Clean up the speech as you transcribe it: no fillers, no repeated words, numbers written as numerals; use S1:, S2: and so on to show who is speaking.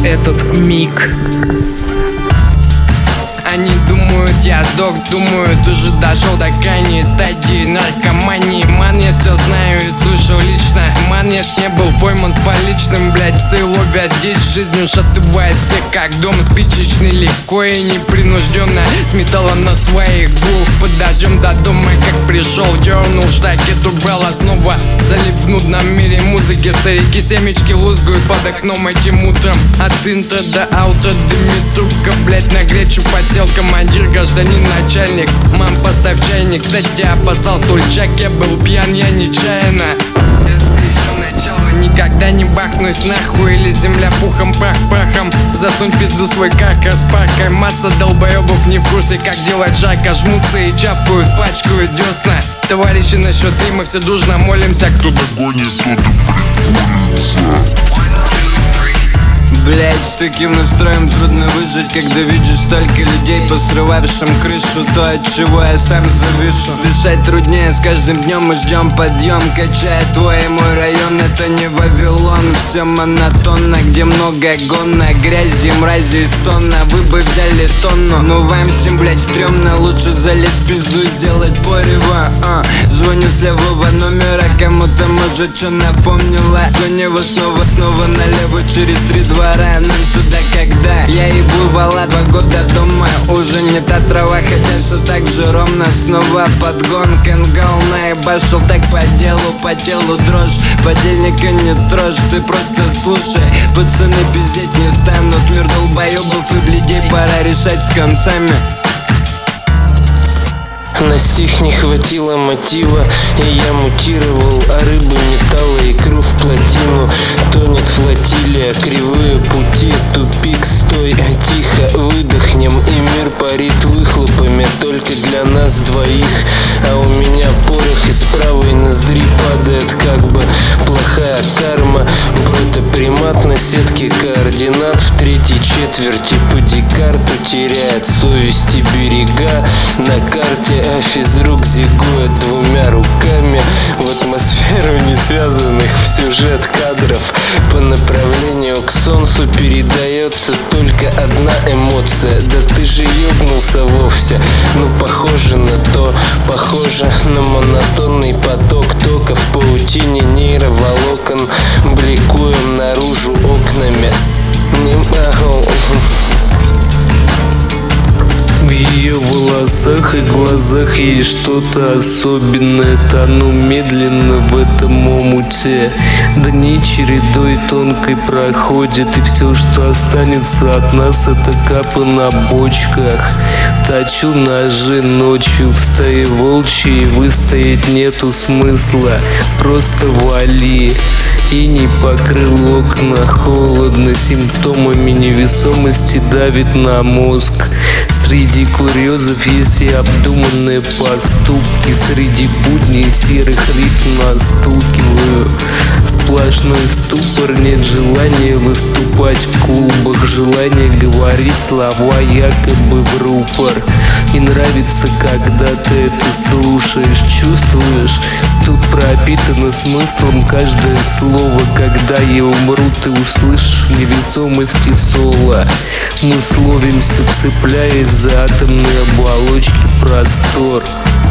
S1: этот миг. Они думают, я сдох, думают, уже дошел до крайней стадии наркомании. Ман, я все знаю и слышал лично. Ман, нет, не был пойман с поличным, блять. Псы ловят дичь, жизнь ушатывает всех как дом спичечный. Легко и непринужденно с металлом на своих двух. Под дождем до дома, как пришел, дернул штакет, убрал основа. Залип в нудном мире музыки, старики семечки лузгают под окном этим утром. От интро до аутро дымит трубка, блять, на гречу подсел командир, гражданин, начальник. Мам, поставь чайник. Кстати, опасал стульчак, я был пьян, я нечаянно. Это еще начало, никогда не бахнусь нахуй. Или земля пухом, прах прахом. Засунь в пизду свой каркас паркой. Масса долбоебов не в курсе, как делать жарко. Жмутся и чавкают, пачкают десна. Товарищи, на счет три мы все дружно молимся. Кто догонит, тот и приколится.
S2: Блять, с таким настроем трудно выжить, когда видишь столько людей, посрывавшим крышу. То, от чего я сам завишу. Дышать труднее с каждым днем, мы ждем подъем. Качает твой и мой район, это не Вавилон. Все монотонно, где много гонна, грязи, мрази и стона. Вы бы взяли тонну, но вам всем, блять, стрёмно. Лучше залезть в пизду и сделать порево. Звоню с левого номера, кому-то может что напомнила. Гонево снова налево через 3 двора. Нам сюда когда? Я ебу вала 2 года дома. Уже не та трава, хотя все так же ровно. Снова подгон, кенгал наебашил так по телу дрожь. Подельника не трожь, ты просто слушай. Пацаны пиздеть не станут. Мир долбоебов и бледей, пора решать с концами.
S3: На стих не хватило мотива, и я мутировал, а рыбы металла, икру в плотину. Тонет флотилия, кривые пути, тупик, стой, тихо, выдохнем, и мир парит выхлопами только для нас двоих. А у меня порох из правой ноздри падает, как бы плохая карма. Протопримат на сетке координат в 3-й четверти пути карту теряет, совесть и берега на карте. А физрук зигует 2 руками в атмосферу не связанных в сюжет кадров. По направлению к солнцу передается только одна эмоция. Да ты же ёбнулся вовсе. Ну похоже на то, похоже на монотонный поток тока в паутине нейроволокон. Бликуем наружу окнами. Не могу.
S1: В ее волосах и глазах есть что-то особенное. Тону медленно в этом омуте. Дни чередой тонкой проходят, и все, что останется от нас, это капы на бочках. Точу ножи ночью в стае волчьей, выстоять нету смысла, просто вали. И не покрыл окна, холодно, симптомами невесомости давит на мозг. Среди курьезов есть и обдуманные поступки. Среди будней серых ритм настукиваю. Сплошной ступор, нет желания выступать в клубах. Желание говорить слова якобы в рупор. И нравится, когда ты это слушаешь, чувствуешь. Тут пропитано смыслом каждое слово. Когда я умру, ты услышишь в невесомости соло. Мы словимся, цепляясь за атомные оболочки простор.